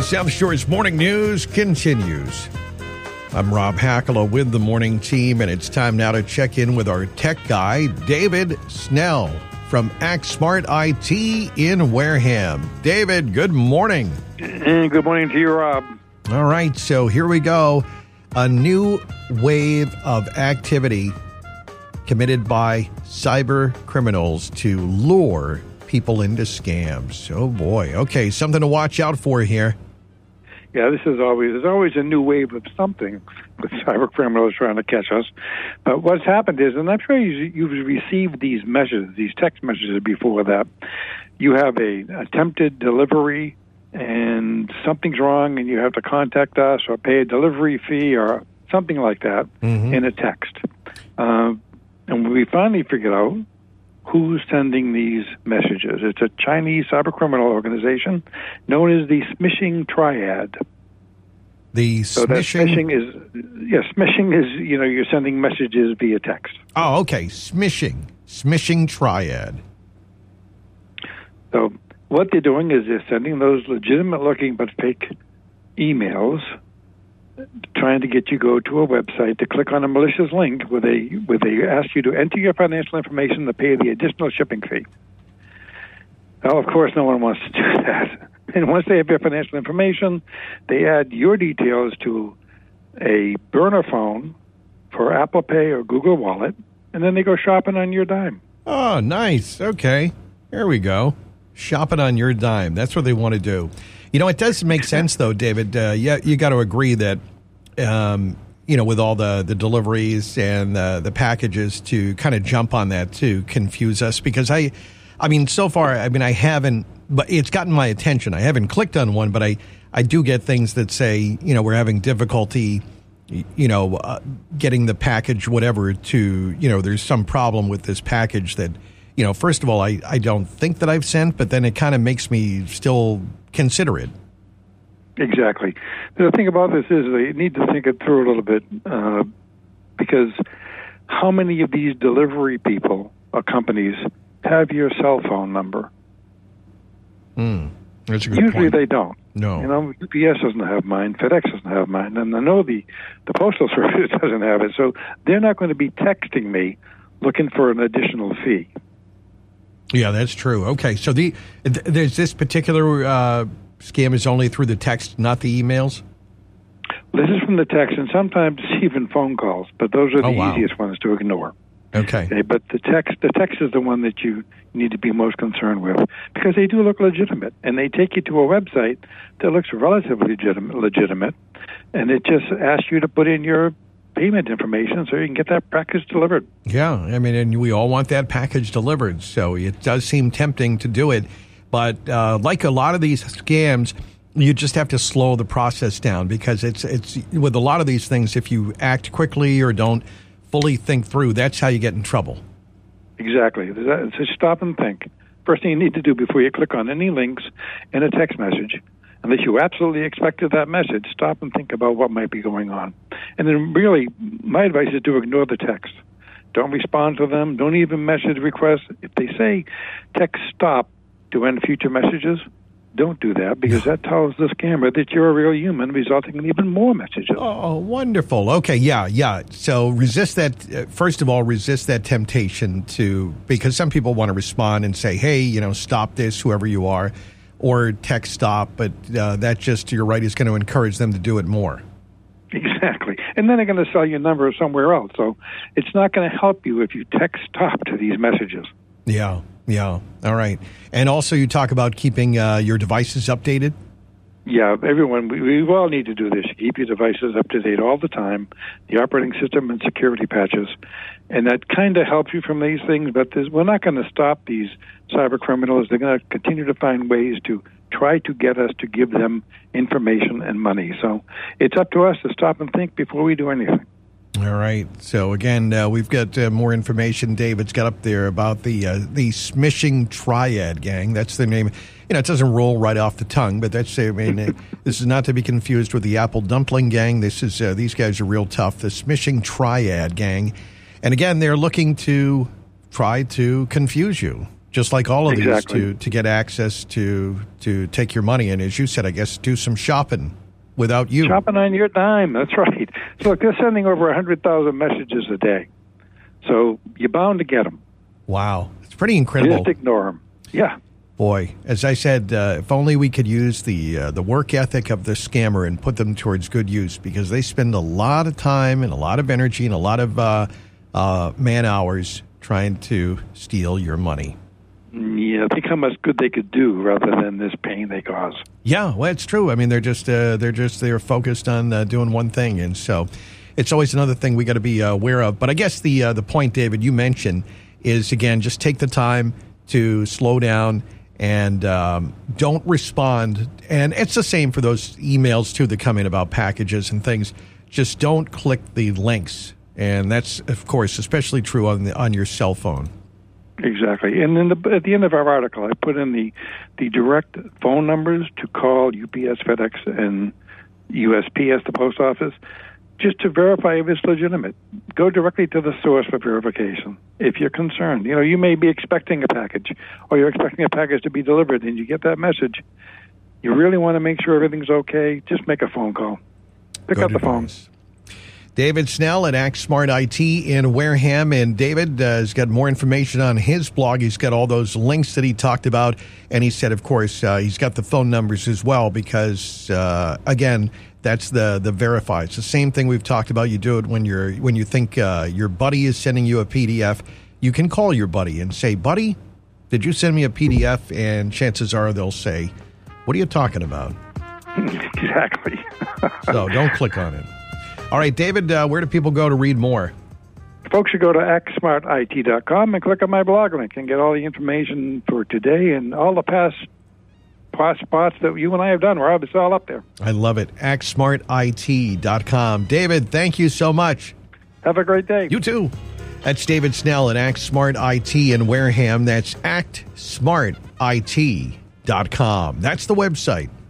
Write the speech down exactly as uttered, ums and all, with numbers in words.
South Shore's Morning News continues. I'm Rob Hackala with the morning team, and it's time now to check in with our tech guy, David Snell from ActSmart I T in Wareham. David, good morning. And good morning to you, Rob. All right, so here we go. A new wave of activity committed by cyber criminals to lure people into scams. Oh, boy. Okay, something to watch out for here. Yeah, this is always, there's always a new wave of something with cyber criminals trying to catch us. But what's happened is, and I'm sure you, you've received these messages, these text messages before that, you have a attempted delivery and something's wrong and you have to contact us or pay a delivery fee or something like that mm-hmm. in a text. Uh, and we finally figured out who's sending these messages. It's a Chinese cybercriminal organization known as the Smishing Triad. The so smishing? smishing is, yeah, smishing is, you know, you're sending messages via text. Oh, okay. Smishing. Smishing Triad. So what they're doing is they're sending those legitimate-looking but fake emails trying to get you go to a website to click on a malicious link where they where they ask you to enter your financial information to pay the additional shipping fee. Well, of course, no one wants to do that. And once they have your financial information, they add your details to a burner phone for Apple Pay or Google Wallet, and then they go shopping on your dime. Oh, nice. Okay. There we go. Shopping on your dime. That's what they want to do. You know, it does make sense, though, David. Uh, yeah, you got to agree that, um, you know, with all the, the deliveries and the, the packages to kind of jump on that to confuse us. Because I, I mean, so far, I mean, I haven't, but it's gotten my attention. I haven't clicked on one, but I, I do get things that say, you know, we're having difficulty, you know, uh, getting the package, whatever, to, you know, there's some problem with this package that, you know, first of all, I, I don't think that I've sent, but then it kind of makes me still consider it. Exactly. The thing about this is they need to think it through a little bit uh, because how many of these delivery people or companies have your cell phone number? Mm, that's a good Usually point. they don't. No. You know, U P S doesn't have mine, FedEx doesn't have mine, and I know the, the Postal Service doesn't have it, so they're not going to be texting me looking for an additional fee. Yeah, that's true. Okay, so the th- there's this particular uh, scam is only through the text, not the emails? This is from the text, and sometimes even phone calls, but those are the oh, wow. easiest ones to ignore. Okay. okay. But the text, the text is the one that you need to be most concerned with because they do look legitimate, and they take you to a website that looks relatively legitimate, legitimate and it just asks you to put in your payment information so you can get that package delivered. Yeah, I mean, and we all want that package delivered, so it does seem tempting to do it. But uh, like a lot of these scams, you just have to slow the process down because it's it's with a lot of these things, if you act quickly or don't fully think through, that's how you get in trouble. Exactly. So stop and think. First thing you need to do before you click on any links in a text message, unless you absolutely expected that message, stop and think about what might be going on. And then really, my advice is to ignore the text. Don't respond to them. Don't even message requests. If they say text stop to end future messages, don't do that because that tells the scammer that you're a real human, resulting in even more messages. Oh, wonderful. Okay, yeah, yeah. So resist that. Uh, first of all, resist that temptation to, because some people want to respond and say, hey, you know, stop this, whoever you are, or text stop, but uh, that just, you're right, is going to encourage them to do it more. Exactly. And then they're going to sell your number somewhere else. So it's not going to help you if you text stop to these messages. Yeah, yeah. All right. And also you talk about keeping uh, your devices updated? Yeah, everyone, we, we all need to do this. Keep your devices up to date all the time, the operating system and security patches. And that kind of helps you from these things, but this, we're not going to stop these cyber criminals. They're going to continue to find ways to try to get us to give them information and money. So it's up to us to stop and think before we do anything. All right. So, again, uh, we've got uh, more information David's got up there about the uh, the Smishing Triad gang. That's the name. You know, it doesn't roll right off the tongue, but that's, I mean, uh, this is not to be confused with the Apple Dumpling gang. This is, uh, these guys are real tough. The Smishing Triad gang. And again, they're looking to try to confuse you. just like all of Exactly. these, to, to get access to to take your money. And as you said, I guess do some shopping without you. Shopping on your dime. That's right. So look, they're sending over one hundred thousand messages a day. So you're bound to get them. Wow. It's pretty incredible. Just ignore them. Yeah. Boy, as I said, uh, if only we could use the uh, the work ethic of the scammer and put them towards good use, because they spend a lot of time and a lot of energy and a lot of uh, uh, man hours trying to steal your money. Yeah, think how much good they could do rather than this pain they cause. Yeah, well, it's true. I mean, they're just uh, they're just they're focused on uh, doing one thing, and so it's always another thing we got to be uh, aware of. But I guess the uh, the point, David, you mentioned is, again, just take the time to slow down and um, don't respond. And it's the same for those emails too that come in about packages and things. Just don't click the links, and that's, of course, especially true on the, on your cell phone. Exactly. And then the, at the end of our article, I put in the, the direct phone numbers to call U P S, FedEx, and U S P S, the post office, just to verify if it's legitimate. Go directly to the source for verification if you're concerned. You know, you may be expecting a package, or you're expecting a package to be delivered, and you get that message. You really want to make sure everything's okay, just make a phone call. Pick Good up the phone. advice. David Snell at Act Smart I T in Wareham. And David uh, has got more information on his blog. He's got all those links that he talked about. And he said, of course, uh, he's got the phone numbers as well because, uh, again, that's the the verify. It's the same thing we've talked about. You do it when you're when you think uh, your buddy is sending you a P D F. You can call your buddy and say, buddy, did you send me a P D F? And chances are they'll say, what are you talking about? Exactly. So don't click on it. All right, David, uh, where do people go to read more? Folks should go to act smart I T dot com and click on my blog link and get all the information for today and all the past, past spots that you and I have done, Rob. It's all up there. I love it. act smart I T dot com. David, thank you so much. Have a great day. You too. That's David Snell at Act Smart I T in Wareham. That's act smart I T dot com. That's the website.